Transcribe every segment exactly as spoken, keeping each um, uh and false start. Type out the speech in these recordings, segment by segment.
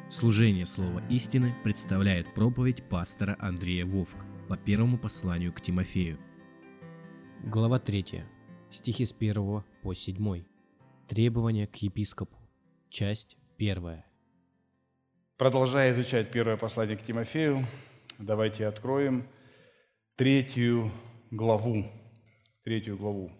Служение Слова истины представляет проповедь пастора Андрея Вовк по первому посланию к Тимофею. Глава третья. Стихи с первого по седьмой. Требования к епископу. Часть первая. Продолжая изучать первое послание к Тимофею, давайте откроем третью главу. Третью главу.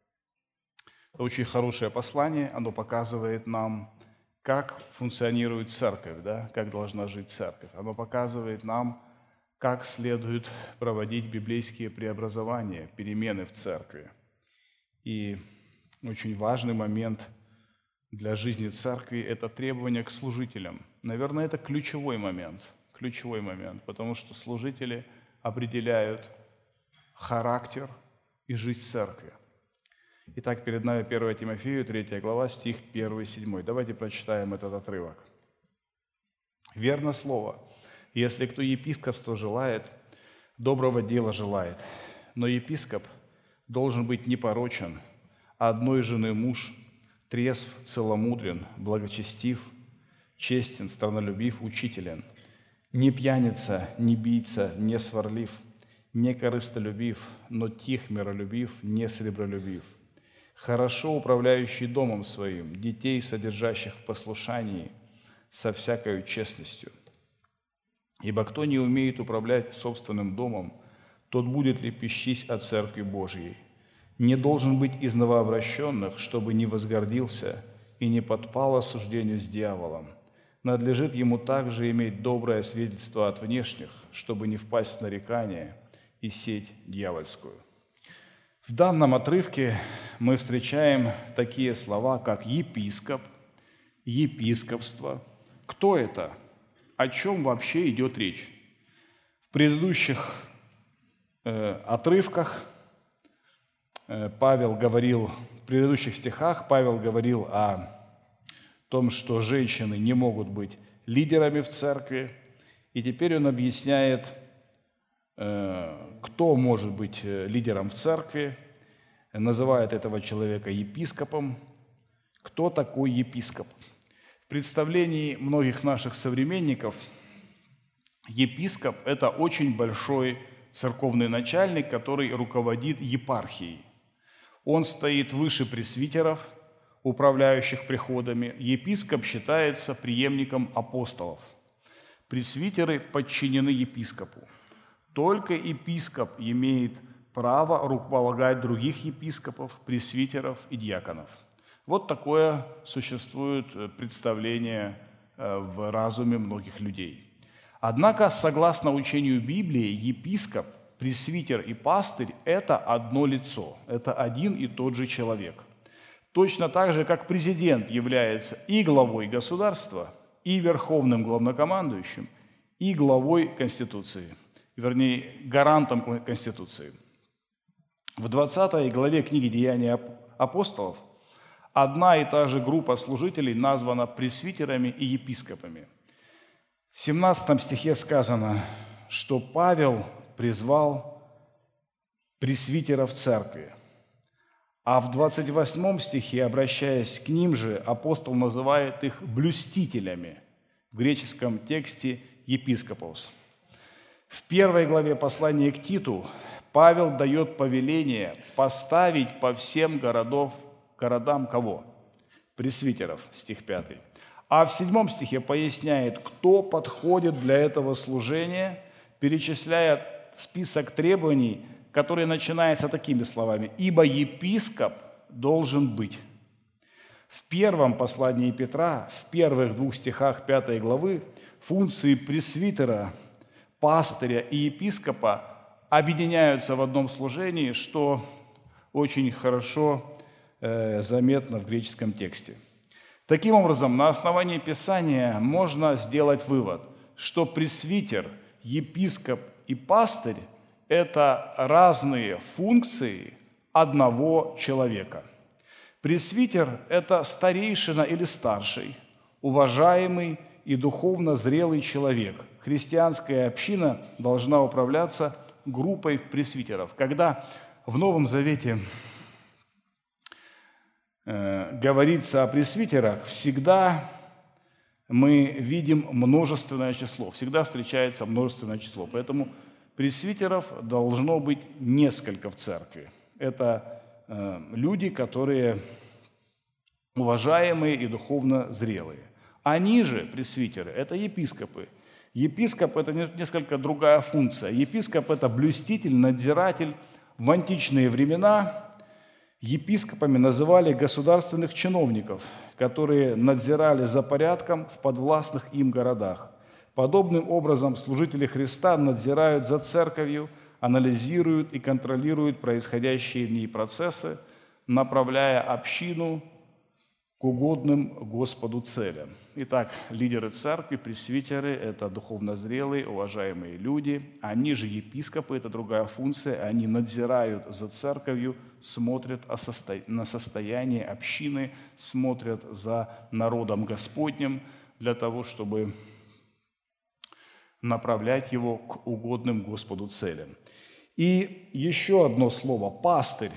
Это очень хорошее послание, оно показывает нам, как функционирует церковь, да? Как должна жить церковь. Оно показывает нам, как следует проводить библейские преобразования, перемены в церкви. И очень важный момент для жизни церкви – это требования к служителям. Наверное, это ключевой момент, ключевой момент, потому что служители определяют характер и жизнь церкви. Итак, перед нами первое Тимофею, третья глава, стих первый, седьмой. Давайте прочитаем этот отрывок. «Верно слово, если кто епископство желает, доброго дела желает, но епископ должен быть непорочен, одной жены муж, трезв, целомудрен, благочестив, честен, страннолюбив, учителен, не пьяница, не бийца, не сварлив, не корыстолюбив, но тих, миролюбив, не сребролюбив, хорошо управляющий домом своим, детей, содержащих в послушании, со всякою честностью. Ибо кто не умеет управлять собственным домом, тот будет лепещись о церкви Божьей. Не должен быть из новообращенных, чтобы не возгордился и не подпал осуждению с дьяволом. Надлежит ему также иметь доброе свидетельство от внешних, чтобы не впасть в нарекание и сеть дьявольскую». В данном отрывке мы встречаем такие слова, как епископ, епископство. Кто это? О чем вообще идет речь? В предыдущих э, отрывках э, Павел говорил, в предыдущих стихах Павел говорил о том, что женщины не могут быть лидерами в церкви, и теперь он объясняет, кто может быть лидером в церкви, называет этого человека епископом. Кто такой епископ? В представлении многих наших современников епископ – это очень большой церковный начальник, который руководит епархией. Он стоит выше пресвитеров, управляющих приходами. Епископ считается преемником апостолов. Пресвитеры подчинены епископу. Только епископ имеет право руководить других епископов, пресвитеров и диаконов. Вот такое существует представление в разуме многих людей. Однако, согласно учению Библии, епископ, пресвитер и пастырь – это одно лицо, это один и тот же человек. Точно так же, как президент является и главой государства, и верховным главнокомандующим, и главой Конституции. Вернее, гарантом Конституции. В двадцатой главе книги «Деяния апостолов» одна и та же группа служителей названа пресвитерами и епископами. В семнадцатом стихе сказано, что Павел призвал пресвитеров церкви, а в двадцать восьмом стихе, обращаясь к ним же, апостол называет их блюстителями, в греческом тексте «епископос». В первой главе послания к Титу Павел дает повеление поставить по всем городов, городам кого? Пресвитеров, стих пятый. А в седьмом стихе поясняет, кто подходит для этого служения, перечисляет список требований, который начинается такими словами: «Ибо епископ должен быть». В первом послании Петра, в первых двух стихах пятой главы, функции пресвитера, пастыря и епископа объединяются в одном служении, что очень хорошо э, заметно в греческом тексте. Таким образом, на основании Писания можно сделать вывод, что пресвитер, епископ и пастырь – это разные функции одного человека. Пресвитер – это старейшина или старший, уважаемый и духовно зрелый человек. Христианская община должна управляться группой пресвитеров. Когда в Новом Завете э, говорится о пресвитерах, всегда мы видим множественное число. Всегда встречается множественное число. Поэтому пресвитеров должно быть несколько в церкви. Это э, люди, которые уважаемые и духовно зрелые. Они же, пресвитеры, это епископы. Епископ – это несколько другая функция. Епископ – это блюститель, надзиратель. В античные времена епископами называли государственных чиновников, которые надзирали за порядком в подвластных им городах. Подобным образом служители Христа надзирают за церковью, анализируют и контролируют происходящие в ней процессы, направляя общину к угодным Господу целям. Итак, лидеры церкви, пресвитеры – это духовно зрелые, уважаемые люди. Они же епископы – это другая функция. Они надзирают за церковью, смотрят на состояние общины, смотрят за народом Господним для того, чтобы направлять его к угодным Господу целям. И еще одно слово – пастырь.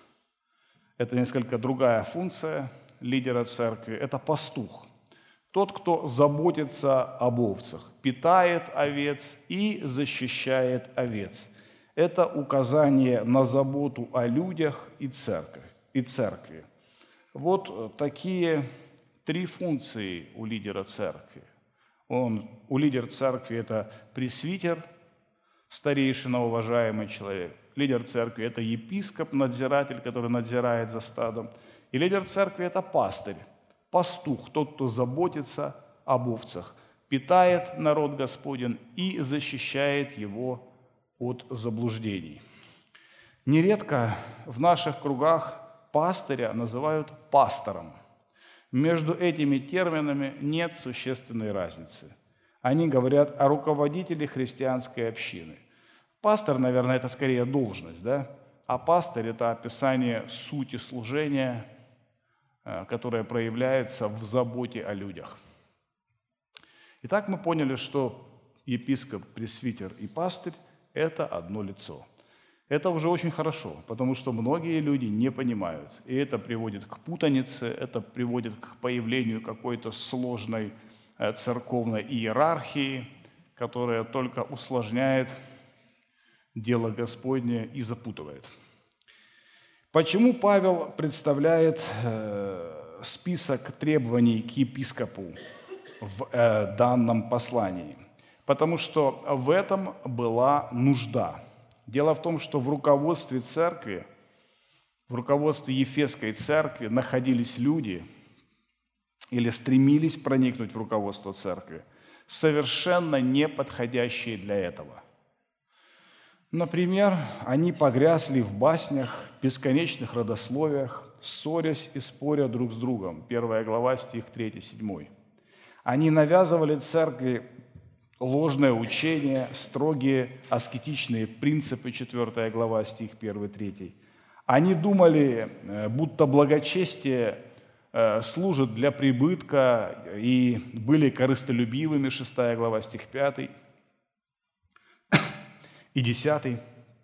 Это несколько другая функция лидера церкви. Это пастух. Тот, кто заботится об овцах, питает овец и защищает овец. Это указание на заботу о людях и церкви. И церкви. Вот такие три функции у лидера церкви. Он, у лидера церкви это пресвитер, старейшина, уважаемый человек. Лидер церкви – это епископ, надзиратель, который надзирает за стадом. И лидер церкви – это пастырь, пастух, тот, кто заботится об овцах, питает народ Господень и защищает его от заблуждений. Нередко в наших кругах пастыря называют пастором. Между этими терминами нет существенной разницы. Они говорят о руководителе христианской общины. Пастор, наверное, это скорее должность, да? А пастырь – это описание сути служения, которое проявляется в заботе о людях. Итак, мы поняли, что епископ, пресвитер и пастырь – это одно лицо. Это уже очень хорошо, потому что многие люди не понимают. И это приводит к путанице, это приводит к появлению какой-то сложной церковной иерархии, которая только усложняет дело Господне и запутывает. Почему Павел представляет э, список требований к епископу в э, данном послании? Потому что в этом была нужда. Дело в том, что в руководстве церкви, в руководстве Ефесской церкви находились люди или стремились проникнуть в руководство церкви, совершенно не подходящие для этого. Например, они погрязли в баснях, бесконечных родословиях, ссорясь и споря друг с другом. Первая глава, стих три-семь. Они навязывали церкви ложное учение, строгие аскетичные принципы, четвёртая глава, стих один-три. Они думали, будто благочестие служит для прибытка, и были корыстолюбивыми, шестая глава, стих пятый и десятый.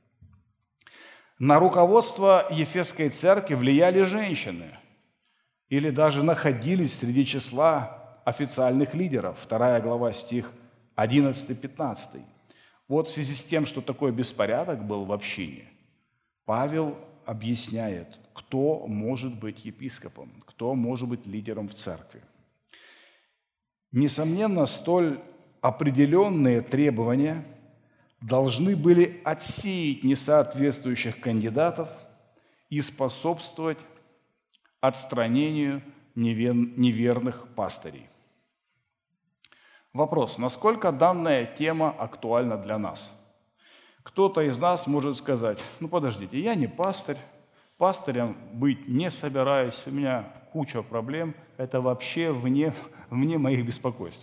На руководство Ефесской церкви влияли женщины или даже находились среди числа официальных лидеров, вторая глава, стих одиннадцатый-пятнадцатый. Вот в связи с тем, что такой беспорядок был в общине, Павел объясняет, кто может быть епископом, кто может быть лидером в церкви. Несомненно, столь определенные требования должны были отсеять несоответствующих кандидатов и способствовать отстранению неверных пастырей. Вопрос, насколько данная тема актуальна для нас? Кто-то из нас может сказать, ну подождите, я не пастырь, пастырем быть не собираюсь, у меня куча проблем, это вообще вне, вне моих беспокойств.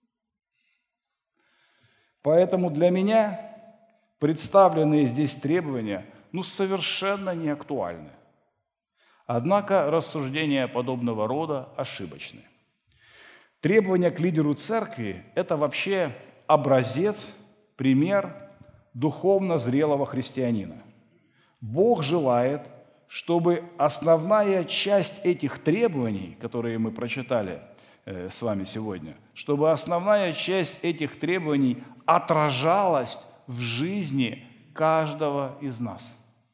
Поэтому для меня представленные здесь требования ну, совершенно не актуальны. Однако рассуждения подобного рода ошибочны. Требования к лидеру церкви – это вообще образец, пример духовно зрелого христианина. Бог желает, чтобы основная часть этих требований, которые мы прочитали э, с вами сегодня, чтобы основная часть этих требований отражалась в жизни каждого из нас.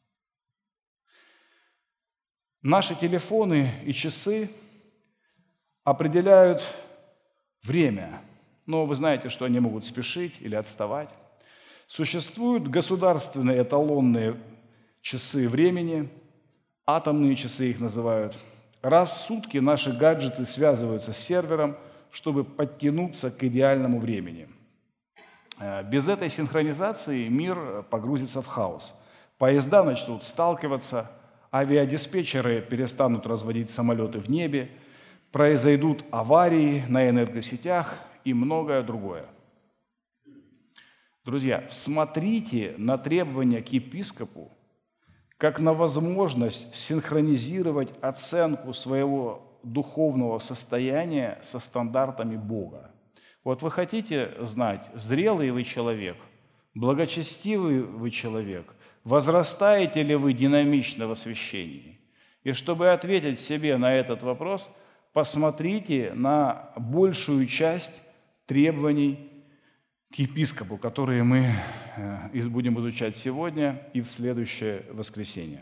Наши телефоны и часы определяют время, но вы знаете, что они могут спешить или отставать. Существуют государственные эталонные часы времени, атомные часы их называют. Раз в сутки наши гаджеты связываются с сервером, чтобы подтянуться к идеальному времени. Без этой синхронизации мир погрузится в хаос. Поезда начнут сталкиваться, авиадиспетчеры перестанут разводить самолеты в небе, произойдут аварии на энергосетях и многое другое. Друзья, смотрите на требования к епископу как на возможность синхронизировать оценку своего духовного состояния со стандартами Бога. Вот вы хотите знать, зрелый вы человек, благочестивый вы человек, возрастаете ли вы динамично в освящении? И чтобы ответить себе на этот вопрос, посмотрите на большую часть требований к епископу, которые мы будем изучать сегодня и в следующее воскресенье.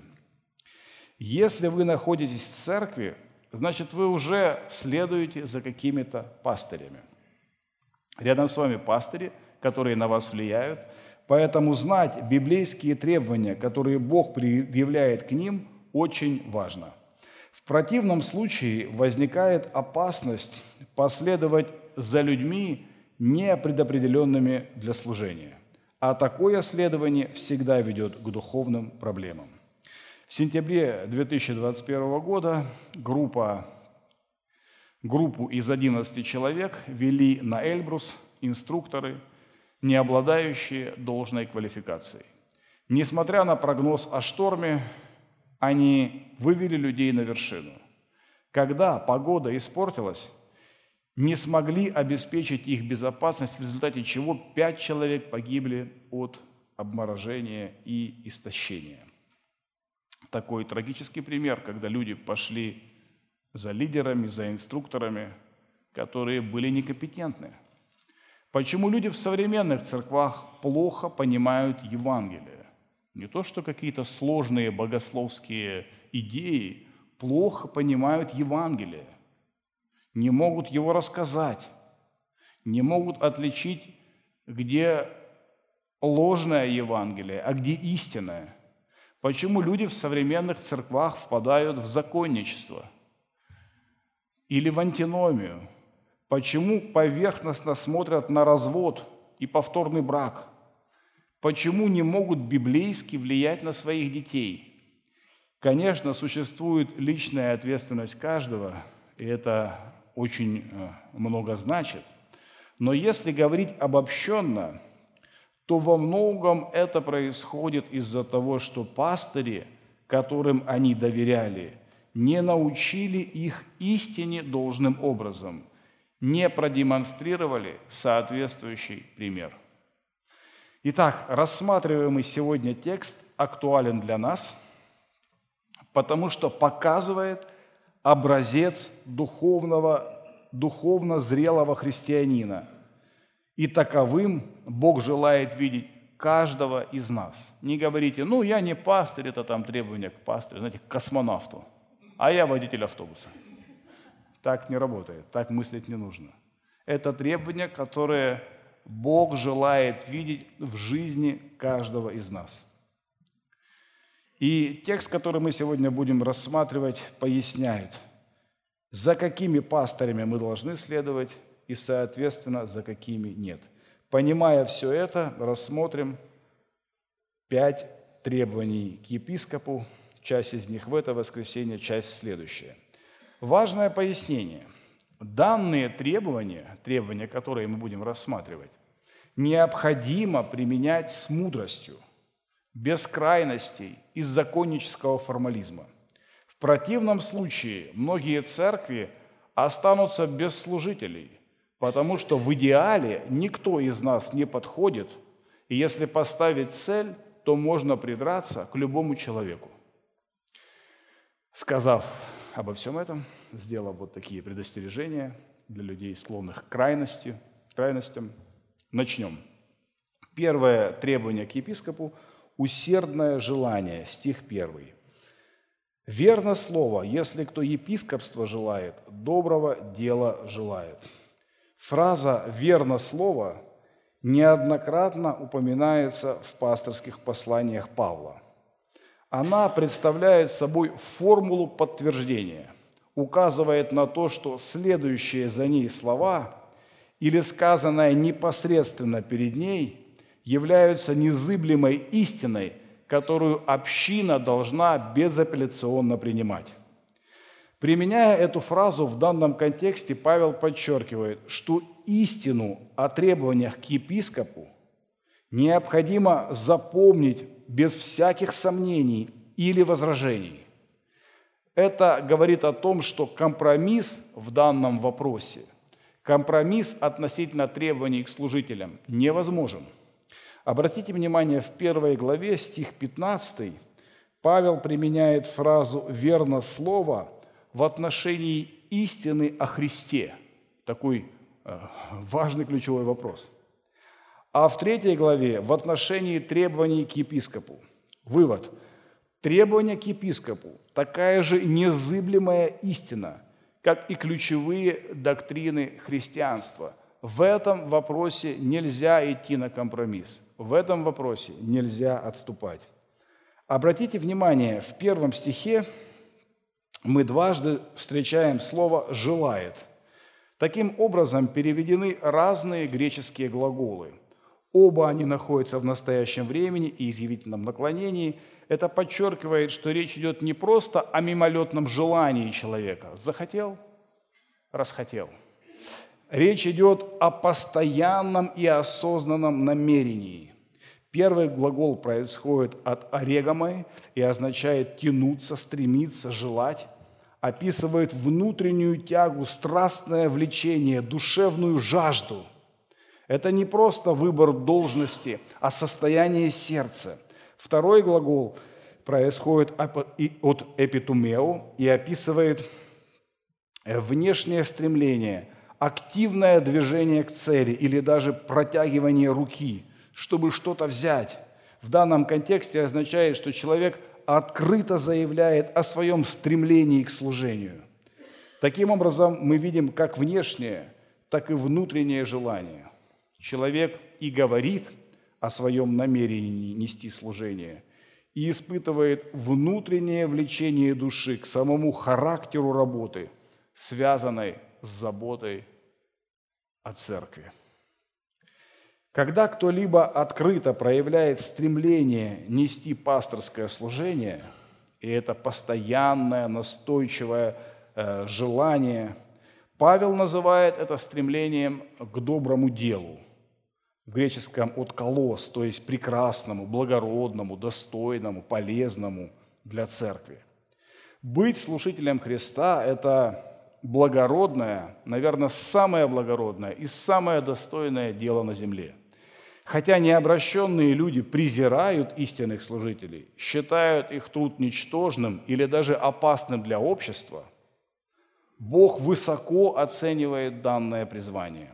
Если вы находитесь в церкви, значит, вы уже следуете за какими-то пастырями. Рядом с вами пастыри, которые на вас влияют, поэтому знать библейские требования, которые Бог предъявляет к ним, очень важно. В противном случае возникает опасность последовать за людьми, не предопределенными для служения. А такое следование всегда ведет к духовным проблемам. В сентябре две тысячи двадцать первого года группа, группу из одиннадцати человек вели на Эльбрус инструкторы, не обладающие должной квалификацией. Несмотря на прогноз о шторме, они вывели людей на вершину. Когда погода испортилась, не смогли обеспечить их безопасность, в результате чего пять человек погибли от обморожения и истощения. Такой трагический пример, когда люди пошли за лидерами, за инструкторами, которые были некомпетентны. Почему люди в современных церквах плохо понимают Евангелие? Не то, что какие-то сложные богословские идеи, плохо понимают Евангелие. Не могут его рассказать, не могут отличить, где ложное Евангелие, а где истинное. Почему люди в современных церквах впадают в законничество или в антиномию? Почему поверхностно смотрят на развод и повторный брак? Почему не могут библейски влиять на своих детей? Конечно, существует личная ответственность каждого, и это очень много значит. Но если говорить обобщенно, то во многом это происходит из-за того, что пастыри, которым они доверяли, не научили их истине должным образом, не продемонстрировали соответствующий пример. Итак, рассматриваемый сегодня текст актуален для нас, потому что показывает образец духовного, духовно зрелого христианина. И таковым Бог желает видеть каждого из нас. Не говорите, ну, я не пастырь, это там требования к пастырю, знаете, к космонавту, а я водитель автобуса. Так не работает, так мыслить не нужно. Это требования, которые Бог желает видеть в жизни каждого из нас. И текст, который мы сегодня будем рассматривать, поясняет, за какими пастырями мы должны следовать и, соответственно, за какими нет. Понимая все это, рассмотрим пять требований к епископу, часть из них в это воскресенье, часть в следующее. Важное пояснение. Данные требования, требования, которые мы будем рассматривать, необходимо применять с мудростью, без крайностей и законнического формализма. В противном случае многие церкви останутся без служителей, потому что в идеале никто из нас не подходит, и если поставить цель, то можно придраться к любому человеку. Сказав обо всем этом, сделав вот такие предостережения, для людей, склонных к крайности, крайностям. Начнем. Первое требование к епископу – усердное желание, стих первый. «Верно слово, если кто епископство желает, доброго дела желает». Фраза «верно слово» неоднократно упоминается в пасторских посланиях Павла. Она представляет собой формулу подтверждения, указывает на то, что следующие за ней слова или сказанное непосредственно перед ней являются незыблемой истиной, которую община должна безапелляционно принимать. Применяя эту фразу в данном контексте, Павел подчеркивает, что истину о требованиях к епископу необходимо запомнить без всяких сомнений или возражений. Это говорит о том, что компромисс в данном вопросе, компромисс относительно требований к служителям невозможен. Обратите внимание, в первой главе, стих пятнадцатый, Павел применяет фразу «верно слово» в отношении истины о Христе. Такой э, важный ключевой вопрос. А в третьей главе в отношении требований к епископу. Вывод. Требования к епископу – такая же незыблемая истина, как и ключевые доктрины христианства. В этом вопросе нельзя идти на компромисс. В этом вопросе нельзя отступать. Обратите внимание, в первом стихе мы дважды встречаем слово «желает». Таким образом переведены разные греческие глаголы. Оба они находятся в настоящем времени и изъявительном наклонении. Это подчеркивает, что речь идет не просто о мимолетном желании человека. Захотел – расхотел. Речь идет о постоянном и осознанном намерении. Первый глагол происходит от орегомai и означает тянуться, стремиться, желать. Описывает внутреннюю тягу, страстное влечение, душевную жажду. Это не просто выбор должности, а состояние сердца. Второй глагол происходит от эпитумео и описывает внешнее стремление, активное движение к цели или даже протягивание руки, чтобы что-то взять. В данном контексте означает, что человек открыто заявляет о своем стремлении к служению. Таким образом, мы видим как внешнее, так и внутреннее желание. Человек и говорит о своем намерении нести служение, и испытывает внутреннее влечение души к самому характеру работы, связанной с заботой о церкви. Когда кто-либо открыто проявляет стремление нести пасторское служение, и это постоянное, настойчивое э, желание, Павел называет это стремлением к доброму делу. В греческом «от колос», то есть прекрасному, благородному, достойному, полезному для церкви. Быть служителем Христа – это благородное, наверное, самое благородное и самое достойное дело на земле. Хотя необращенные люди презирают истинных служителей, считают их труд ничтожным или даже опасным для общества, Бог высоко оценивает данное призвание.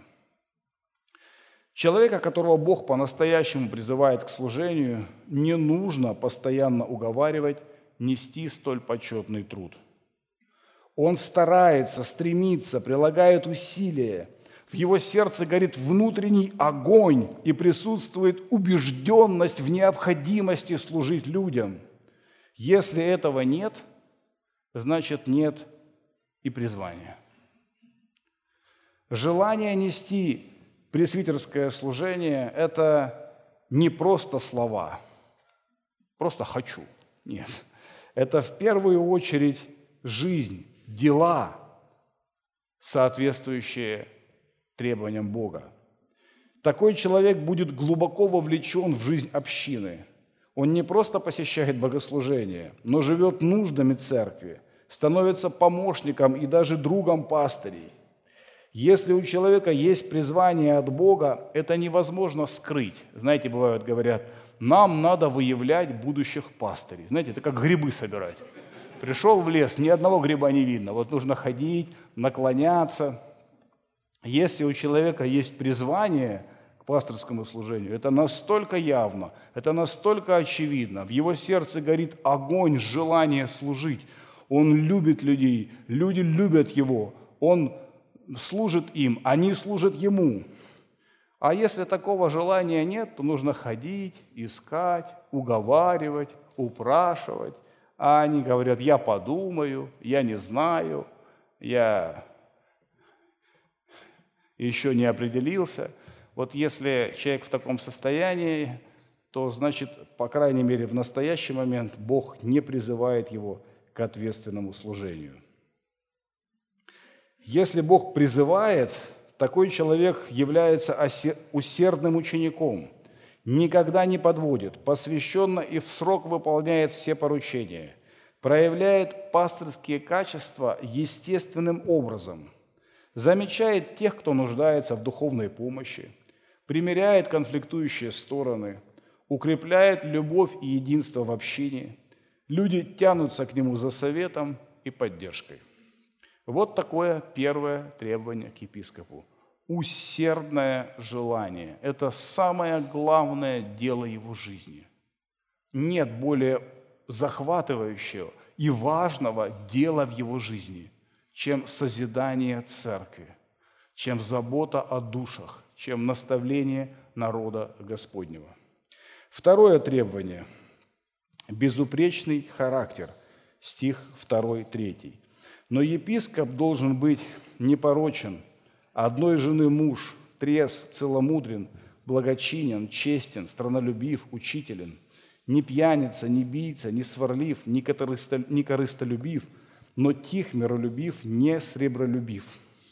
Человека, которого Бог по-настоящему призывает к служению, не нужно постоянно уговаривать нести столь почетный труд. Он старается, стремится, прилагает усилия. В его сердце горит внутренний огонь и присутствует убежденность в необходимости служить людям. Если этого нет, значит нет и призвания. Желание нести пресвитерское служение – это не просто слова, просто «хочу». Нет, это в первую очередь жизнь, дела, соответствующие требованиям Бога. Такой человек будет глубоко вовлечен в жизнь общины. Он не просто посещает богослужение, но живет нуждами церкви, становится помощником и даже другом пастырей. Если у человека есть призвание от Бога, это невозможно скрыть. Знаете, бывают, говорят, нам надо выявлять будущих пастырей. Знаете, это как грибы собирать. Пришел в лес, ни одного гриба не видно. Вот нужно ходить, наклоняться. Если у человека есть призвание к пасторскому служению, это настолько явно, это настолько очевидно. В его сердце горит огонь желания служить. Он любит людей, люди любят его, он служит им, они служат ему. А если такого желания нет, то нужно ходить, искать, уговаривать, упрашивать. А они говорят: я подумаю, я не знаю, я еще не определился. Вот если человек в таком состоянии, то значит, по крайней мере, в настоящий момент Бог не призывает его к ответственному служению. Если Бог призывает, такой человек является усердным учеником, никогда не подводит, посвященно и в срок выполняет все поручения, проявляет пастырские качества естественным образом, замечает тех, кто нуждается в духовной помощи, примиряет конфликтующие стороны, укрепляет любовь и единство в общине. Люди тянутся к нему за советом и поддержкой. Вот такое первое требование к епископу. Усердное желание. Это самое главное дело его жизни. Нет более захватывающего и важного дела в его жизни, чем созидание церкви, чем забота о душах, чем наставление народа Господнего. Второе требование – безупречный характер. Стих два, три. Но епископ должен быть непорочен, одной жены муж, трезв, целомудрен, благочинен, честен, страннолюбив, учителен, не пьяница, не бийца, не сварлив, не корыстолюбив, но тих, миролюбив, не сребролюбив.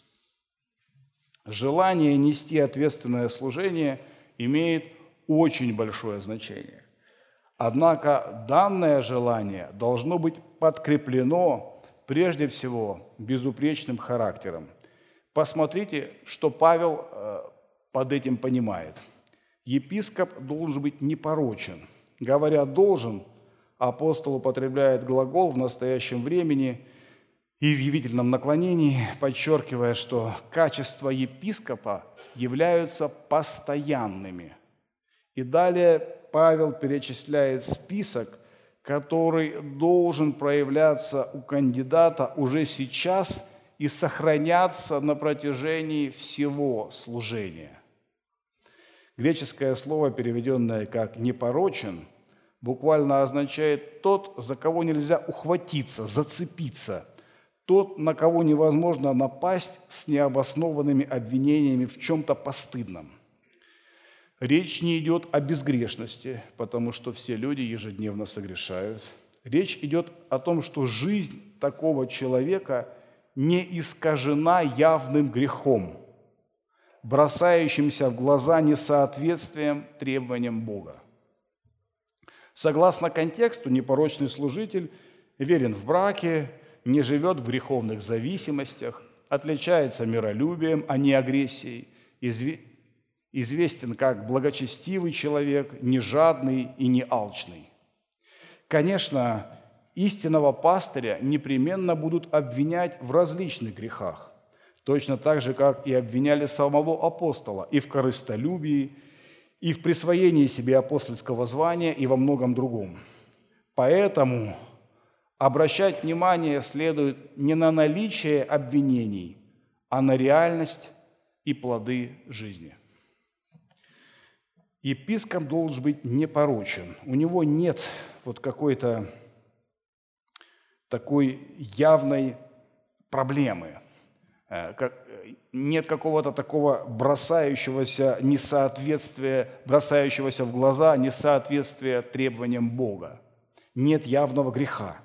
Желание нести ответственное служение имеет очень большое значение. Однако данное желание должно быть подкреплено прежде всего безупречным характером. Посмотрите, что Павел под этим понимает. Епископ должен быть непорочен. Говоря «должен», апостол употребляет глагол в настоящем времени и в явительном наклонении, подчеркивая, что качества епископа являются постоянными. И далее Павел перечисляет список, который должен проявляться у кандидата уже сейчас и сохраняться на протяжении всего служения. Греческое слово, переведенное как «непорочен», буквально означает «тот, за кого нельзя ухватиться, зацепиться», тот, на кого невозможно напасть с необоснованными обвинениями в чем-то постыдном. Речь не идет о безгрешности, потому что все люди ежедневно согрешают. Речь идет о том, что жизнь такого человека не искажена явным грехом, бросающимся в глаза несоответствием требованиям Бога. Согласно контексту, непорочный служитель верен в браке, не живет в греховных зависимостях, отличается миролюбием, а не агрессией, известен как благочестивый человек, не жадный и не алчный. Конечно, истинного пастыря непременно будут обвинять в различных грехах, точно так же, как и обвиняли самого апостола и в корыстолюбии, и в присвоении себе апостольского звания, и во многом другом. Поэтому обращать внимание следует не на наличие обвинений, а на реальность и плоды жизни. Епископ должен быть непорочен. У него нет вот какой-то такой явной проблемы, нет какого-то такого бросающегося несоответствия, бросающегося в глаза несоответствия требованиям Бога. Нет явного греха.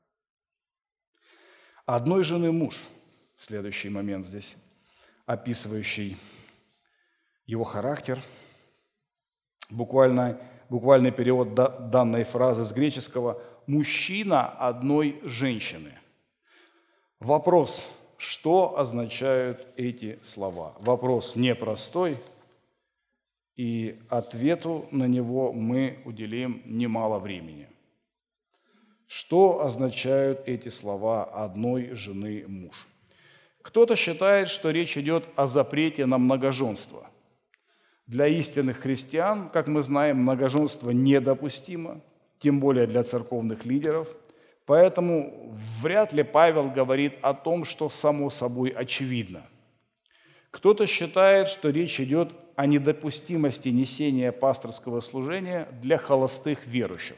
Одной жены муж, следующий момент здесь, описывающий его характер. Буквально, буквальный перевод данной фразы с греческого «мужчина одной женщины». Вопрос, что означают эти слова? Вопрос непростой, и ответу на него мы уделим немало времени. Что означают эти слова «одной жены муж»? Кто-то считает, что речь идет о запрете на многоженство. Для истинных христиан, как мы знаем, многоженство недопустимо, тем более для церковных лидеров. Поэтому вряд ли Павел говорит о том, что само собой очевидно. Кто-то считает, что речь идет о недопустимости несения пасторского служения для холостых верующих.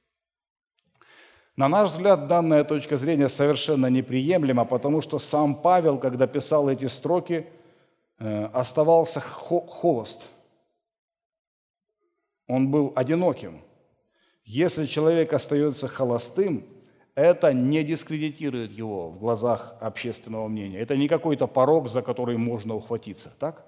На наш взгляд, данная точка зрения совершенно неприемлема, потому что сам Павел, когда писал эти строки, оставался холост. Он был одиноким. Если человек остается холостым, это не дискредитирует его в глазах общественного мнения. Это не какой-то порог, за который можно ухватиться, так?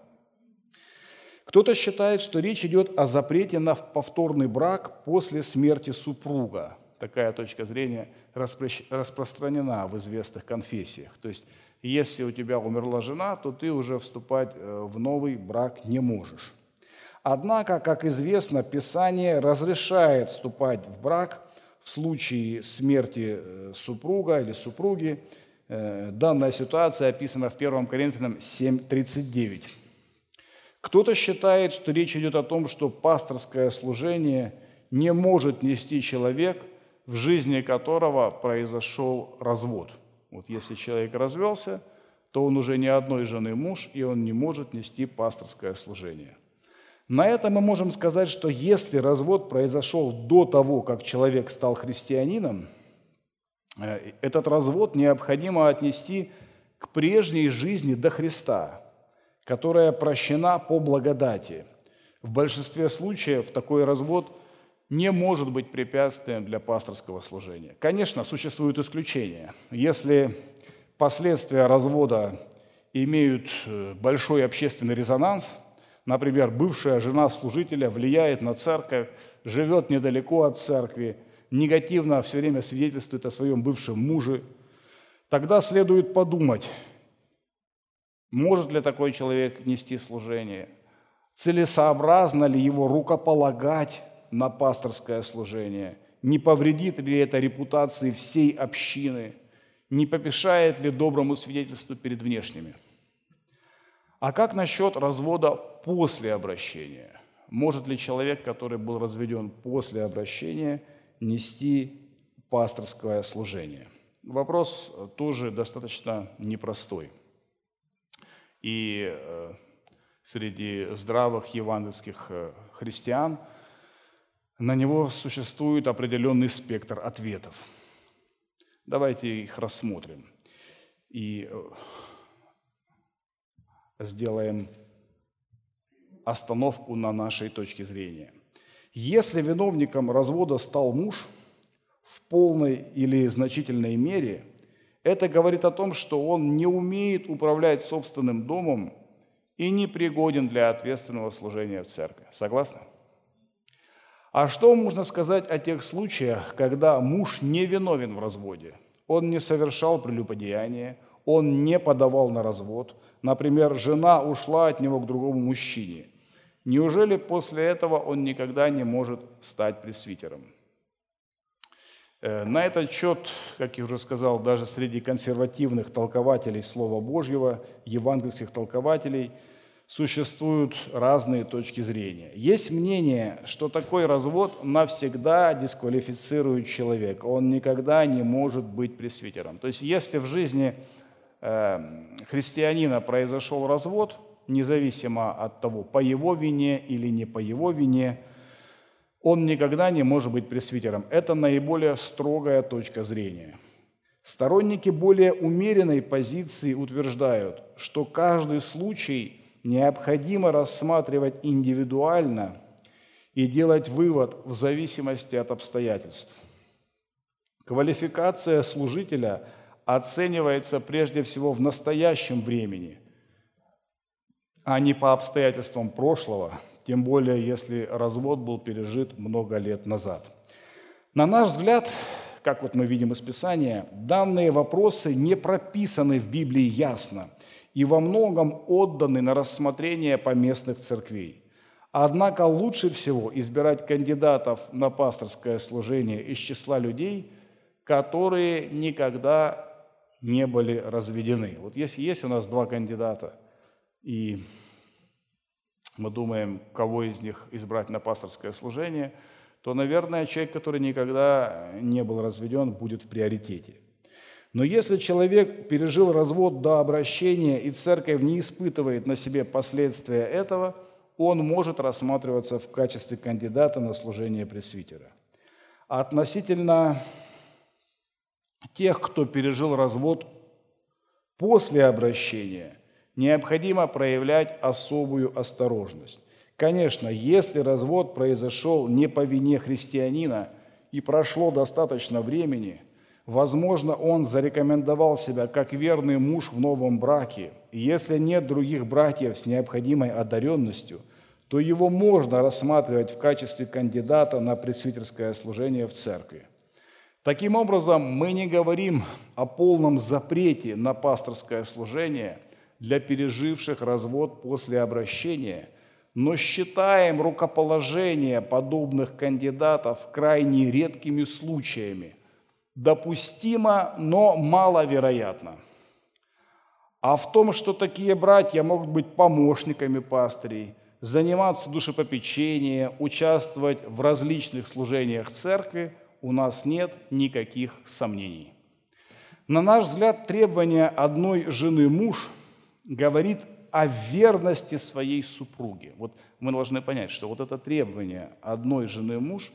Кто-то считает, что речь идет о запрете на повторный брак после смерти супруга. Такая точка зрения распро- распространена в известных конфессиях. То есть, если у тебя умерла жена, то ты уже вступать в новый брак не можешь. Однако, как известно, Писание разрешает вступать в брак в случае смерти супруга или супруги. Данная ситуация описана в первом Коринфянам семь тридцать девять. Кто-то считает, что речь идет о том, что пасторское служение не может нести человек, в жизни которого произошел развод. Вот если человек развелся, то он уже не одной жены муж, и он не может нести пасторское служение. На это мы можем сказать, что если развод произошел до того, как человек стал христианином, этот развод необходимо отнести к прежней жизни до Христа, которая прощена по благодати. В большинстве случаев такой развод не может быть препятствием для пасторского служения. Конечно, существуют исключения. Если последствия развода имеют большой общественный резонанс, например, бывшая жена служителя влияет на церковь, живет недалеко от церкви, негативно все время свидетельствует о своем бывшем муже, тогда следует подумать, может ли такой человек нести служение, целесообразно ли его рукополагать на пасторское служение, не повредит ли это репутации всей общины, не помешает ли доброму свидетельству перед внешними. А как насчет развода после обращения? Может ли человек, который был разведен после обращения, нести пасторское служение? Вопрос тоже достаточно непростой. И среди здравых евангельских христиан на него существует определенный спектр ответов. Давайте их рассмотрим и сделаем остановку на нашей точке зрения. Если виновником развода стал муж в полной или значительной мере, это говорит о том, что он не умеет управлять собственным домом и не пригоден для ответственного служения в церкви. Согласны? А что можно сказать о тех случаях, когда муж не виновен в разводе? Он не совершал прелюбодеяния, он не подавал на развод. Например, жена ушла от него к другому мужчине. Неужели после этого он никогда не может стать пресвитером? На этот счет, как я уже сказал, даже среди консервативных толкователей Слова Божьего, евангельских толкователей, существуют разные точки зрения. Есть мнение, что такой развод навсегда дисквалифицирует человека, он никогда не может быть пресвитером. То есть если в жизни христианина произошел развод, независимо от того, по его вине или не по его вине, он никогда не может быть пресвитером. Это наиболее строгая точка зрения. Сторонники более умеренной позиции утверждают, что каждый случай необходимо рассматривать индивидуально и делать вывод в зависимости от обстоятельств. Квалификация служителя оценивается прежде всего в настоящем времени, а не по обстоятельствам прошлого, тем более если развод был пережит много лет назад. На наш взгляд, как вот мы видим из Писания, данные вопросы не прописаны в Библии ясно и во многом отданы на рассмотрение поместных церквей. Однако лучше всего избирать кандидатов на пасторское служение из числа людей, которые никогда не были разведены. Вот если есть у нас два кандидата, и мы думаем, кого из них избрать на пасторское служение, то, наверное, человек, который никогда не был разведен, будет в приоритете. Но если человек пережил развод до обращения, и церковь не испытывает на себе последствия этого, он может рассматриваться в качестве кандидата на служение пресвитера. А относительно тех, кто пережил развод после обращения, необходимо проявлять особую осторожность. Конечно, если развод произошел не по вине христианина и прошло достаточно времени, возможно, он зарекомендовал себя как верный муж в новом браке, и если нет других братьев с необходимой одаренностью, то его можно рассматривать в качестве кандидата на пресвитерское служение в церкви. Таким образом, мы не говорим о полном запрете на пасторское служение для переживших развод после обращения, но считаем рукоположение подобных кандидатов крайне редкими случаями. Допустимо, но маловероятно. А в том, что такие братья могут быть помощниками пастырей, заниматься душепопечением, участвовать в различных служениях церкви, у нас нет никаких сомнений. На наш взгляд, требование одной жены муж говорит о верности своей супруге. Вот мы должны понять, что вот это требование одной жены муж,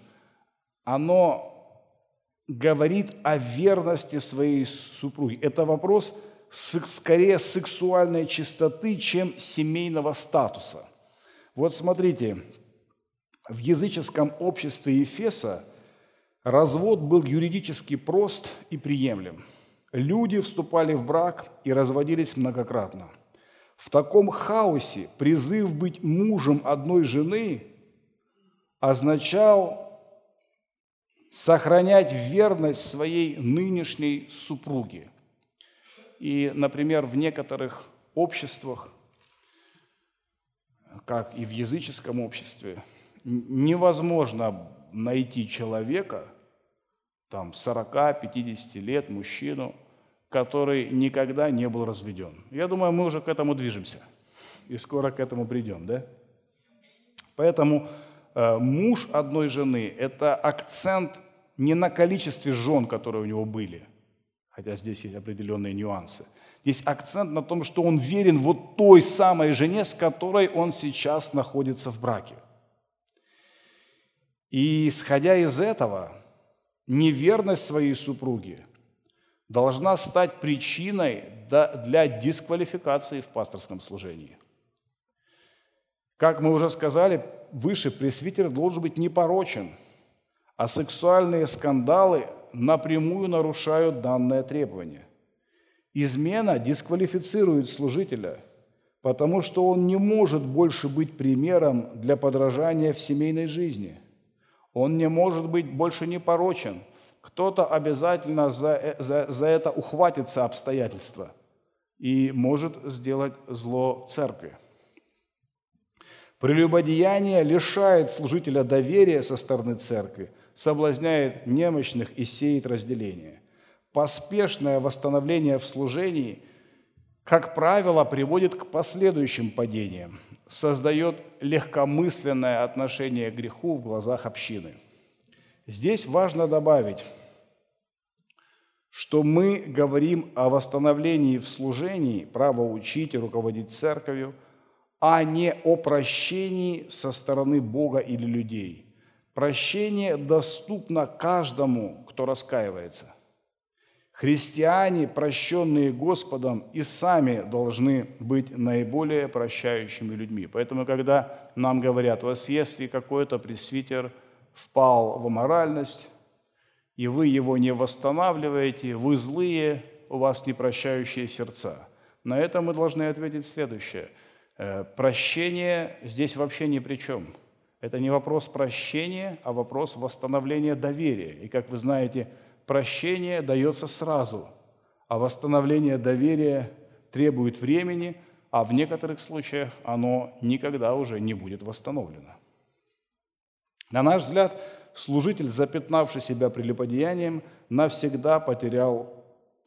оно говорит о верности своей супруги. Это вопрос скорее сексуальной чистоты, чем семейного статуса. Вот смотрите, в языческом обществе Ефеса развод был юридически прост и приемлем. Люди вступали в брак и разводились многократно. В таком хаосе призыв быть мужем одной жены означал сохранять верность своей нынешней супруге. И, например, в некоторых обществах, как и в языческом обществе, невозможно найти человека, там, сорока-пятидесяти лет, мужчину, который никогда не был разведен. Я думаю, мы уже к этому движемся и скоро к этому придем, да? Поэтому э, муж одной жены – это акцент не на количестве жен, которые у него были, хотя здесь есть определенные нюансы. Здесь акцент на том, что он верен вот той самой жене, с которой он сейчас находится в браке. И, исходя из этого, неверность своей супруги должна стать причиной для дисквалификации в пасторском служении. Как мы уже сказали, выше пресвитер должен быть непорочен, а сексуальные скандалы напрямую нарушают данное требование. Измена дисквалифицирует служителя, потому что он не может больше быть примером для подражания в семейной жизни. Он не может быть больше непорочен. Кто-то обязательно за, за, за это ухватится обстоятельства и может сделать зло церкви. Прелюбодеяние лишает служителя доверия со стороны церкви, соблазняет немощных и сеет разделение. Поспешное восстановление в служении, как правило, приводит к последующим падениям, создает легкомысленное отношение к греху в глазах общины. Здесь важно добавить, что мы говорим о восстановлении в служении, право учить и руководить церковью, а не о прощении со стороны Бога или людей. Прощение доступно каждому, кто раскаивается. Христиане, прощенные Господом, и сами должны быть наиболее прощающими людьми. Поэтому, когда нам говорят, вас если какой-то пресвитер впал в аморальность, и вы его не восстанавливаете, вы злые, у вас непрощающие сердца. На это мы должны ответить следующее. Прощение здесь вообще ни при чем. Это не вопрос прощения, а вопрос восстановления доверия. И, как вы знаете, прощение дается сразу, а восстановление доверия требует времени, а в некоторых случаях оно никогда уже не будет восстановлено. На наш взгляд, служитель, запятнавший себя прелюбодеянием, навсегда потерял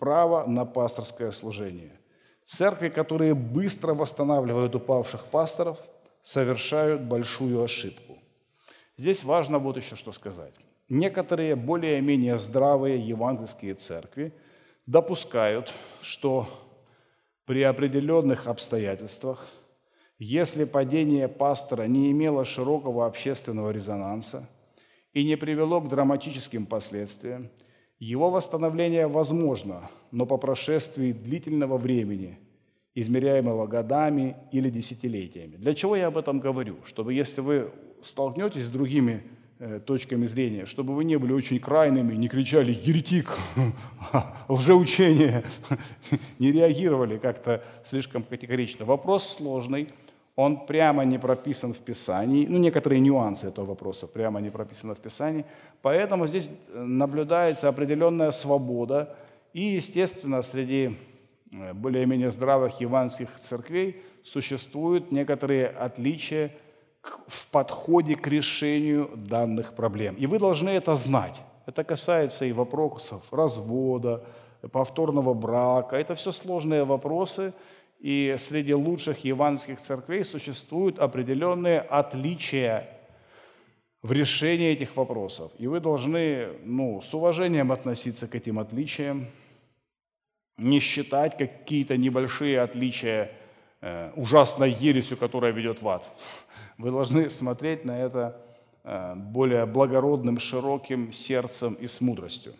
право на пасторское служение. Церкви, которые быстро восстанавливают упавших пасторов, совершают большую ошибку. Здесь важно вот еще что сказать. Некоторые более-менее здравые евангельские церкви допускают, что при определенных обстоятельствах, если падение пастора не имело широкого общественного резонанса и не привело к драматическим последствиям, его восстановление возможно, но по прошествии длительного времени, измеряемого годами или десятилетиями. Для чего я об этом говорю? Чтобы, если вы столкнетесь с другими э, точками зрения, чтобы вы не были очень крайними, не кричали «еретик», «лжеучение», не реагировали как-то слишком категорично. Вопрос сложный, он прямо не прописан в Писании, ну, некоторые нюансы этого вопроса прямо не прописаны в Писании, поэтому здесь наблюдается определенная свобода, и, естественно, среди более-менее здравых евангельских церквей существуют некоторые отличия в подходе к решению данных проблем. И вы должны это знать. Это касается и вопросов развода, повторного брака. Это все сложные вопросы, и среди лучших евангельских церквей существуют определенные отличия в решении этих вопросов. И вы должны ну, с уважением относиться к этим отличиям, не считать какие-то небольшие отличия э, ужасной ересью, которая ведет в ад. Вы должны смотреть на это э, более благородным, широким сердцем и с мудростью.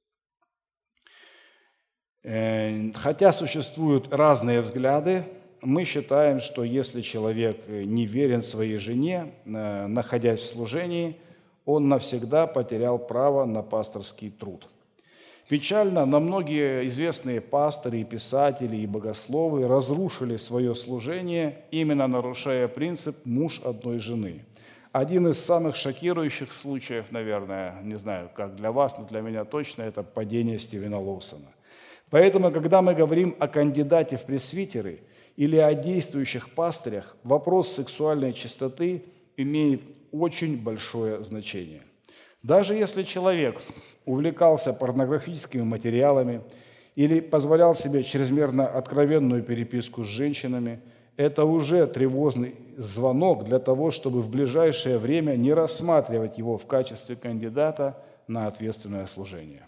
Э, хотя существуют разные взгляды, мы считаем, что если человек не верен своей жене, э, находясь в служении, он навсегда потерял право на пасторский труд. Печально, но многие известные пасторы, и писатели, и богословы разрушили свое служение, именно нарушая принцип «муж одной жены». Один из самых шокирующих случаев, наверное, не знаю, как для вас, но для меня точно, это падение Стивена Лоусона. Поэтому, когда мы говорим о кандидате в пресвитеры или о действующих пастырях, вопрос сексуальной чистоты имеет очень большое значение. Даже если человек увлекался порнографическими материалами или позволял себе чрезмерно откровенную переписку с женщинами, это уже тревожный звонок для того, чтобы в ближайшее время не рассматривать его в качестве кандидата на ответственное служение.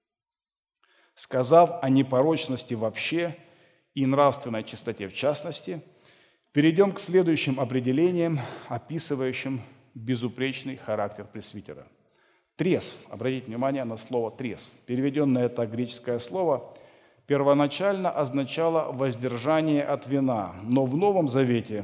Сказав о непорочности вообще и нравственной чистоте в частности, перейдем к следующим определениям, описывающим безупречный характер пресвитера. Трезв. Обратите внимание на слово «трезв». Переведенное это греческое слово первоначально означало воздержание от вина, но в Новом Завете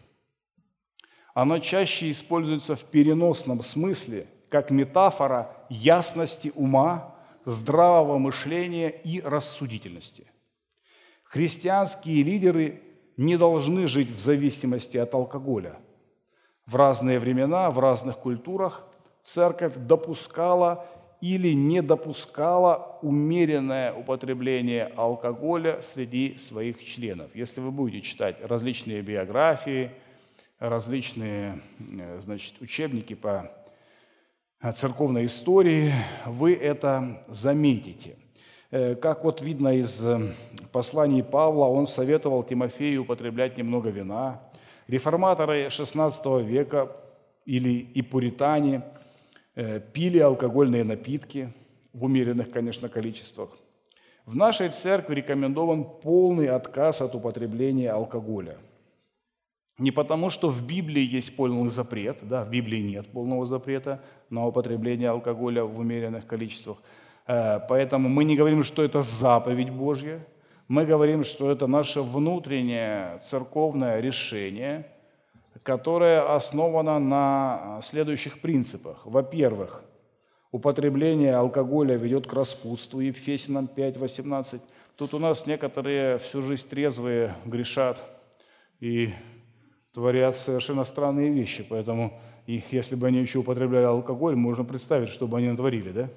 оно чаще используется в переносном смысле, как метафора ясности ума, здравого мышления и рассудительности. Христианские лидеры не должны жить в зависимости от алкоголя. В разные времена, в разных культурах Церковь допускала или не допускала умеренное употребление алкоголя среди своих членов. Если вы будете читать различные биографии, различные значит, учебники по церковной истории, вы это заметите. Как вот видно из посланий Павла, он советовал Тимофею употреблять немного вина. Реформаторы шестнадцатого века или и пуритане пили алкогольные напитки в умеренных, конечно, количествах. В нашей церкви рекомендован полный отказ от употребления алкоголя. Не потому, что в Библии есть полный запрет, да, в Библии нет полного запрета на употребление алкоголя в умеренных количествах, поэтому мы не говорим, что это заповедь Божья, мы говорим, что это наше внутреннее церковное решение, которое основано на следующих принципах. Во-первых, употребление алкоголя ведет к распутству, Ефесянам пять восемнадцать. Тут у нас некоторые всю жизнь трезвые грешат и творят совершенно странные вещи, поэтому их, если бы они еще употребляли алкоголь, можно представить, что бы они натворили, да?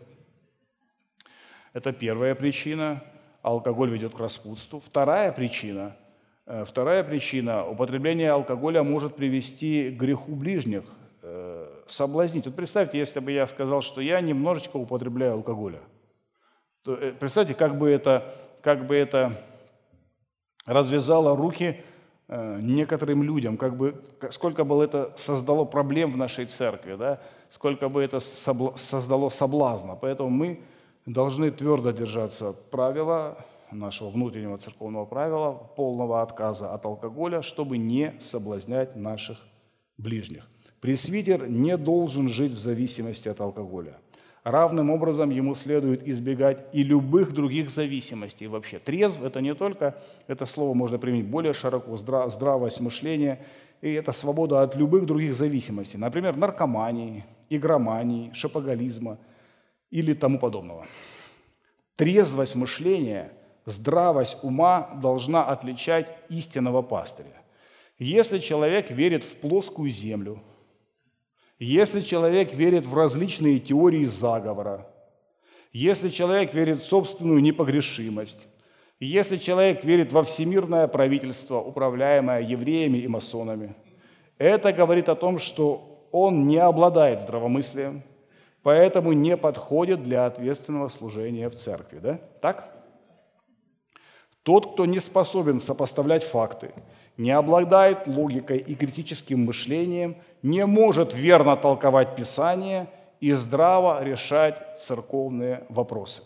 Это первая причина. Алкоголь ведет к распутству. Вторая причина – Вторая причина – употребление алкоголя может привести к греху ближних, э, соблазнить. Вот представьте, если бы я сказал, что я немножечко употребляю алкоголя. То, э, представьте, как бы это как бы это развязало руки некоторым людям, как бы, сколько бы это создало проблем в нашей церкви, да? Сколько бы это создало соблазна. Поэтому мы должны твердо держаться правила, нашего внутреннего церковного правила, полного отказа от алкоголя, чтобы не соблазнять наших ближних. Пресвитер не должен жить в зависимости от алкоголя. Равным образом ему следует избегать и любых других зависимостей вообще. Трезв – это не только, это слово можно применить более широко, здравость мышления, и это свобода от любых других зависимостей, например, наркомании, игромании, шопоголизма или тому подобного. Трезвость мышления, здравость ума должна отличать истинного пастыря. Если человек верит в плоскую землю, если человек верит в различные теории заговора, если человек верит в собственную непогрешимость, если человек верит во всемирное правительство, управляемое евреями и масонами, это говорит о том, что он не обладает здравомыслием, поэтому не подходит для ответственного служения в церкви. Да? Так? Тот, кто не способен сопоставлять факты, не обладает логикой и критическим мышлением, не может верно толковать Писание и здраво решать церковные вопросы.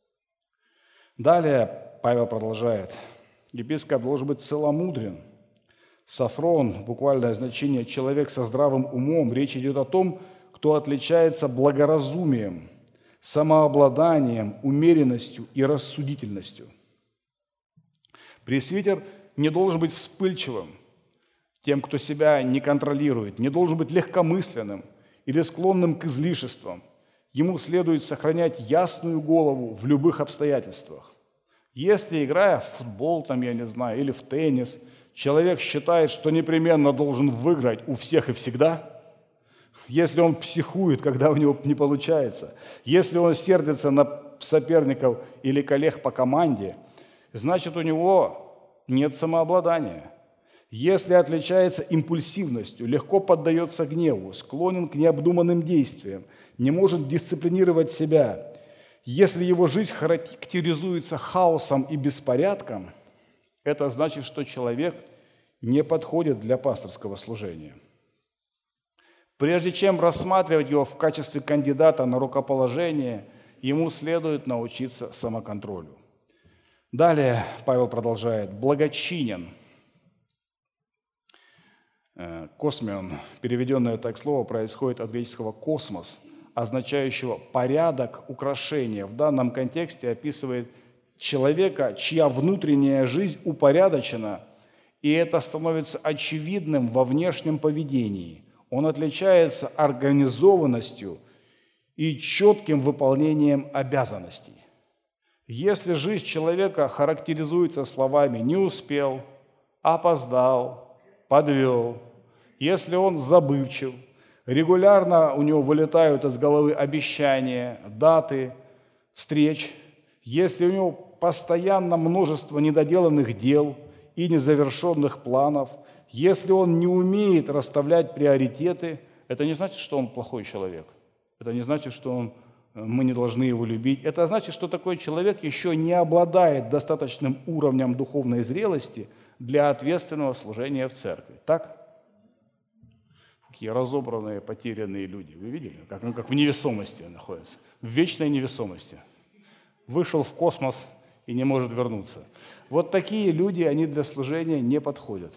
Далее Павел продолжает. Епископ должен быть целомудрен. Софрон, буквальное значение «человек со здравым умом», речь идет о том, кто отличается благоразумием, самообладанием, умеренностью и рассудительностью. Пресвитер не должен быть вспыльчивым, тем, кто себя не контролирует, не должен быть легкомысленным или склонным к излишествам. Ему следует сохранять ясную голову в любых обстоятельствах. Если, играя в футбол, там, я не знаю, или в теннис, человек считает, что непременно должен выиграть у всех и всегда, если он психует, когда у него не получается, если он сердится на соперников или коллег по команде, значит, у него нет самообладания. Если отличается импульсивностью, легко поддается гневу, склонен к необдуманным действиям, не может дисциплинировать себя, если его жизнь характеризуется хаосом и беспорядком, это значит, что человек не подходит для пасторского служения. Прежде чем рассматривать его в качестве кандидата на рукоположение, ему следует научиться самоконтролю. Далее Павел продолжает. Благочинен. Космион, переведенное так слово, происходит от греческого «космос», означающего «порядок, украшение». В данном контексте описывает человека, чья внутренняя жизнь упорядочена, и это становится очевидным во внешнем поведении. Он отличается организованностью и четким выполнением обязанностей. Если жизнь человека характеризуется словами «не успел», «опоздал», «подвел», если он забывчив, регулярно у него вылетают из головы обещания, даты, встреч, если у него постоянно множество недоделанных дел и незавершенных планов, если он не умеет расставлять приоритеты, это не значит, что он плохой человек. Это не значит, что он, мы не должны его любить. Это значит, что такой человек еще не обладает достаточным уровнем духовной зрелости для ответственного служения в церкви. Так? Такие разобранные, потерянные люди. Вы видели? Как, ну, как в невесомости находятся. В вечной невесомости. Вышел в космос и не может вернуться. Вот такие люди, они для служения не подходят.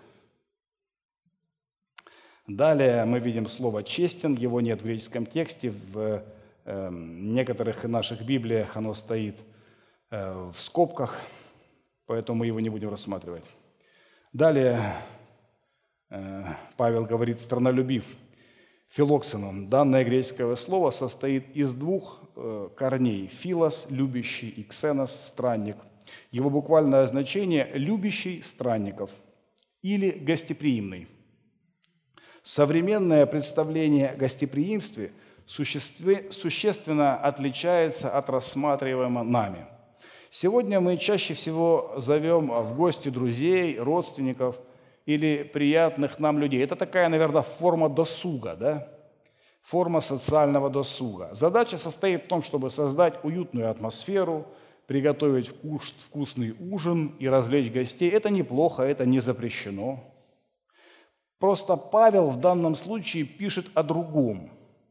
Далее мы видим слово «честен», его нет в греческом тексте, в э, некоторых наших Библиях оно стоит э, в скобках, поэтому мы его не будем рассматривать. Далее э, Павел говорит «страннолюбив», «филоксеном». Данное греческое слово состоит из двух э, корней – «филос» – «любящий» и «ксенос» – «странник». Его буквальное значение – «любящий странников» или «гостеприимный». Современное представление о гостеприимстве существенно отличается от рассматриваемого нами. Сегодня мы чаще всего зовем в гости друзей, родственников или приятных нам людей. Это такая, наверное, форма досуга, да? Форма социального досуга. Задача состоит в том, чтобы создать уютную атмосферу, приготовить вкус, вкусный ужин и развлечь гостей. Это неплохо, это не запрещено. Просто Павел в данном случае пишет о другом.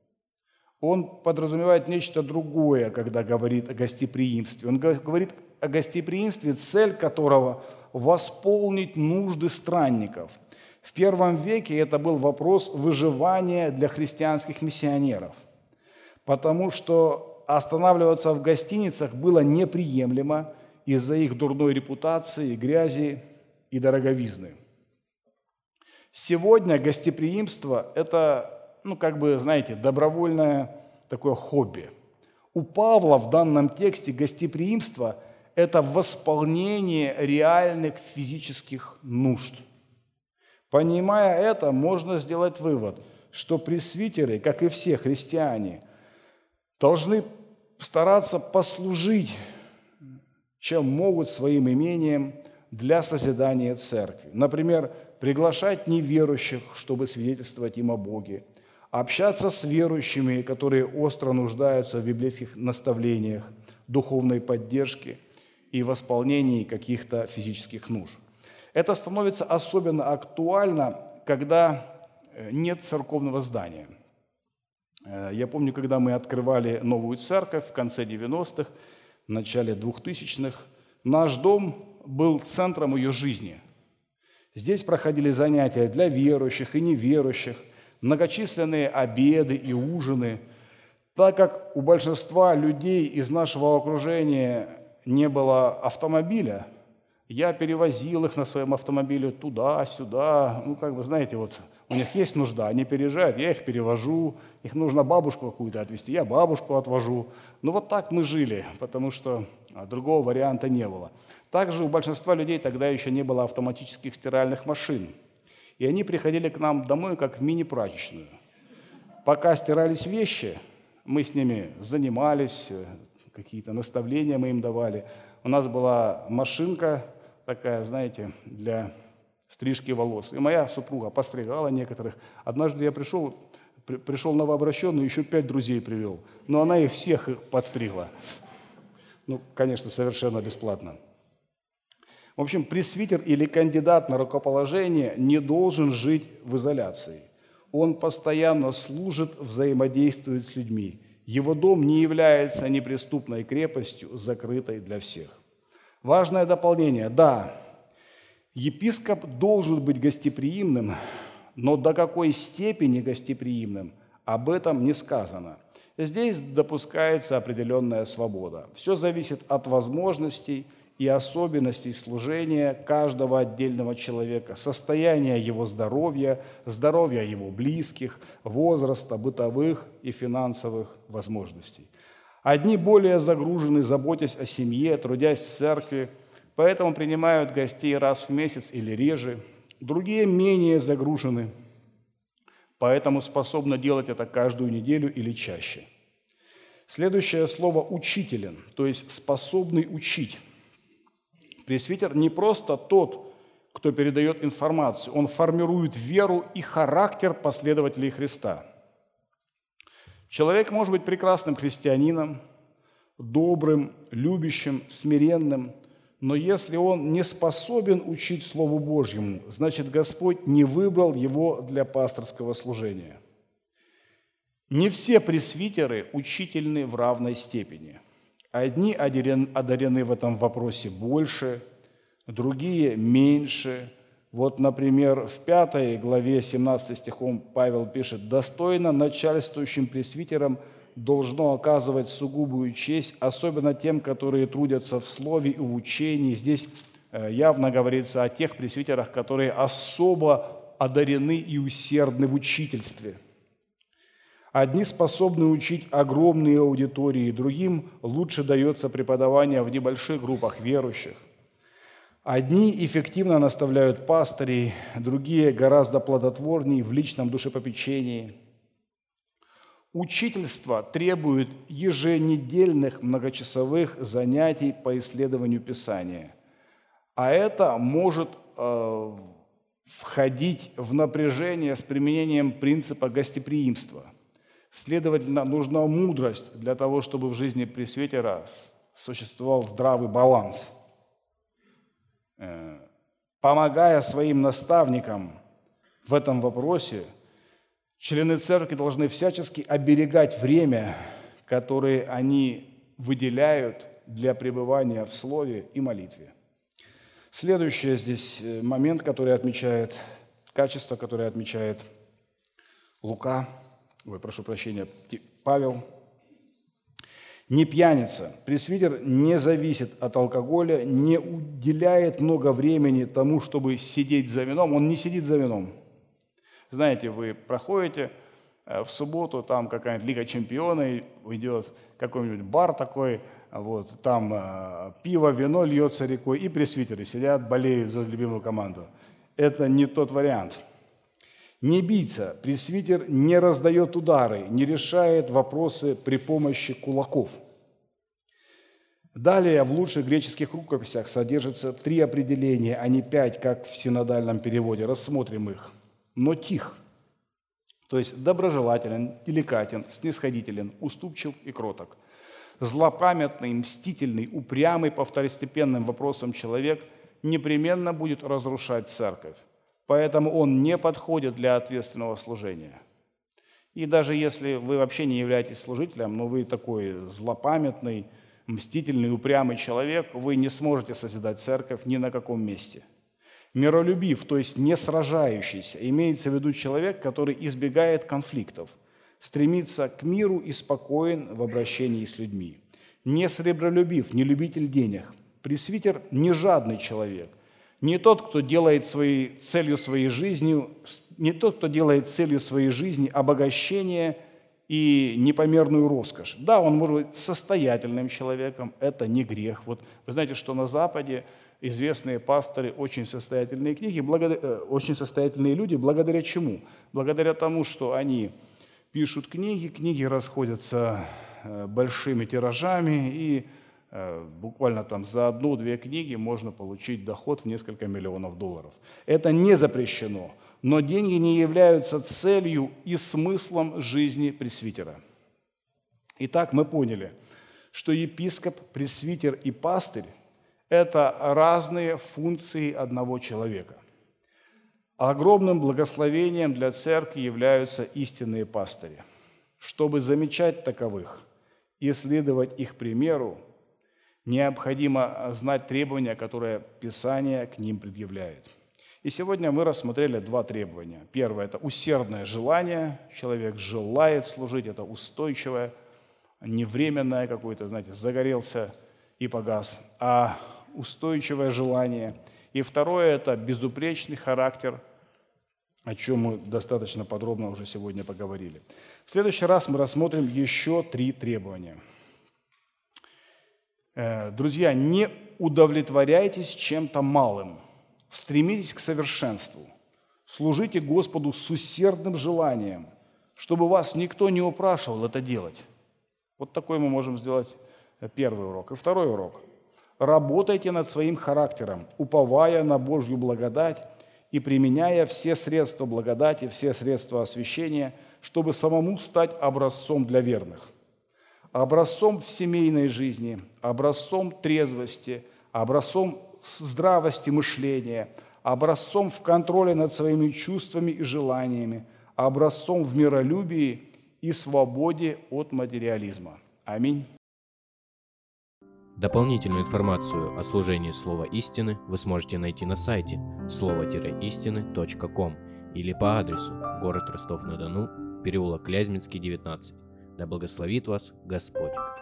Он подразумевает нечто другое, когда говорит о гостеприимстве. Он говорит о гостеприимстве, цель которого – восполнить нужды странников. В первом веке это был вопрос выживания для христианских миссионеров, потому что останавливаться в гостиницах было неприемлемо из-за их дурной репутации, грязи и дороговизны. Сегодня гостеприимство – это, ну, как бы, знаете, добровольное такое хобби. У Павла в данном тексте гостеприимство – это восполнение реальных физических нужд. Понимая это, можно сделать вывод, что пресвитеры, как и все христиане, должны стараться послужить, чем могут, своим имением для созидания церкви. Например, приглашать неверующих, чтобы свидетельствовать им о Боге, общаться с верующими, которые остро нуждаются в библейских наставлениях, духовной поддержке и восполнении каких-то физических нужд. Это становится особенно актуально, когда нет церковного здания. Я помню, когда мы открывали новую церковь в конце девяностых, в начале двухтысячных, наш дом был центром ее жизни. Здесь проходили занятия для верующих и неверующих, многочисленные обеды и ужины. Так как у большинства людей из нашего окружения не было автомобиля, я перевозил их на своем автомобиле туда-сюда. Ну, как вы знаете, вот у них есть нужда, они переезжают, я их перевожу. Их нужно бабушку какую-то отвезти, я бабушку отвожу. Ну, вот так мы жили, потому что другого варианта не было. Также у большинства людей тогда еще не было автоматических стиральных машин. И они приходили к нам домой, как в мини-прачечную. Пока стирались вещи, мы с ними занимались, какие-то наставления мы им давали. У нас была машинка такая, знаете, для стрижки волос. И моя супруга постригала некоторых. Однажды я пришел, при, пришел новообращенный, еще пять друзей привел. Но она их всех подстригла. Ну, конечно, совершенно бесплатно. В общем, пресвитер или кандидат на рукоположение не должен жить в изоляции. Он постоянно служит, взаимодействует с людьми. Его дом не является неприступной крепостью, закрытой для всех. Важное дополнение. Да, епископ должен быть гостеприимным, но до какой степени гостеприимным, об этом не сказано. Здесь допускается определенная свобода. Все зависит от возможностей и особенностей служения каждого отдельного человека, состояния его здоровья, здоровья его близких, возраста, бытовых и финансовых возможностей. Одни более загружены, заботясь о семье, трудясь в церкви, поэтому принимают гостей раз в месяц или реже. Другие менее загружены, поэтому способны делать это каждую неделю или чаще. Следующее слово «учителен», то есть «способный учить». Пресвитер не просто тот, кто передает информацию, он формирует веру и характер последователей Христа. Человек может быть прекрасным христианином, добрым, любящим, смиренным, но если он не способен учить Слову Божьему, значит, Господь не выбрал его для пасторского служения. Не все пресвитеры учительны в равной степени. Одни одарены в этом вопросе больше, другие меньше. Вот, например, в пятой главе семнадцатым стихом Павел пишет: «Достойно начальствующим пресвитерам должно оказывать сугубую честь, особенно тем, которые трудятся в слове и в учении». Здесь явно говорится о тех пресвитерах, которые особо одарены и усердны в учительстве. Одни способны учить огромные аудитории, другим лучше дается преподавание в небольших группах верующих. Одни эффективно наставляют пастырей, другие гораздо плодотворнее в личном душепопечении. Учительство требует еженедельных многочасовых занятий по исследованию Писания, а это может э, входить в напряжение с применением принципа гостеприимства. Следовательно, нужна мудрость для того, чтобы в жизни пресвитера существовал здравый баланс. Помогая своим наставникам в этом вопросе, члены церкви должны всячески оберегать время, которое они выделяют для пребывания в слове и молитве. Следующий здесь момент, который отмечает, качество, которое отмечает Лука, ой, прошу прощения, Павел. Не пьяница. Пресвитер не зависит от алкоголя, не уделяет много времени тому, чтобы сидеть за вином. Он не сидит за вином. Знаете, вы проходите в субботу, там какая-нибудь Лига Чемпионов идет, какой-нибудь бар такой, вот, там э, пиво, вино льется рекой, и пресвитеры сидят, болеют за любимую команду. Это не тот вариант. Не бийца. Пресвитер не раздает удары, не решает вопросы при помощи кулаков. Далее в лучших греческих рукописях содержится три определения, а не пять, как в синодальном переводе. Рассмотрим их. Но тих, то есть доброжелателен, деликатен, снисходителен, уступчив и кроток. Злопамятный, мстительный, упрямый по второстепенным вопросам человек непременно будет разрушать церковь. Поэтому он не подходит для ответственного служения. И даже если вы вообще не являетесь служителем, но вы такой злопамятный, мстительный, упрямый человек, вы не сможете созидать церковь ни на каком месте. Миролюбив, то есть не сражающийся, имеется в виду человек, который избегает конфликтов, стремится к миру и спокоен в обращении с людьми. Не сребролюбив, не любитель денег. Пресвитер не жадный человек. Не тот, кто делает своей, целью своей жизни, не тот, кто делает целью своей жизни обогащение и непомерную роскошь. Да, он может быть состоятельным человеком, это не грех. Вот вы знаете, что на Западе известные пасторы, очень состоятельные книги, благодаря, очень состоятельные люди, благодаря чему? Благодаря тому, что они пишут книги, книги расходятся большими тиражами, и буквально там за одну-две книги можно получить доход в несколько миллионов долларов. Это не запрещено, но деньги не являются целью и смыслом жизни пресвитера. Итак, мы поняли, что епископ, пресвитер и пастырь – это разные функции одного человека. Огромным благословением для церкви являются истинные пастыри. Чтобы замечать таковых и следовать их примеру, необходимо знать требования, которые Писание к ним предъявляет. И сегодня мы рассмотрели два требования. Первое – это усердное желание. Человек желает служить, это устойчивое, не временное какое-то, знаете, загорелся и погас, а устойчивое желание. И второе – это безупречный характер, о чем мы достаточно подробно уже сегодня поговорили. В следующий раз мы рассмотрим еще три требования. Друзья, не удовлетворяйтесь чем-то малым, стремитесь к совершенству, служите Господу с усердным желанием, чтобы вас никто не упрашивал это делать. Вот такой мы можем сделать первый урок. И второй урок. Работайте над своим характером, уповая на Божью благодать и применяя все средства благодати, все средства освящения, чтобы самому стать образцом для верных. Образцом в семейной жизни, образцом трезвости, образцом здравости мышления, образцом в контроле над своими чувствами и желаниями, образцом в миролюбии и свободе от материализма. Аминь. Дополнительную информацию о служении Слова Истины вы сможете найти на сайте слово истины точка ком или по адресу город Ростов-на-Дону, переулок Клязьминский, девятнадцать. Да благословит вас Господь!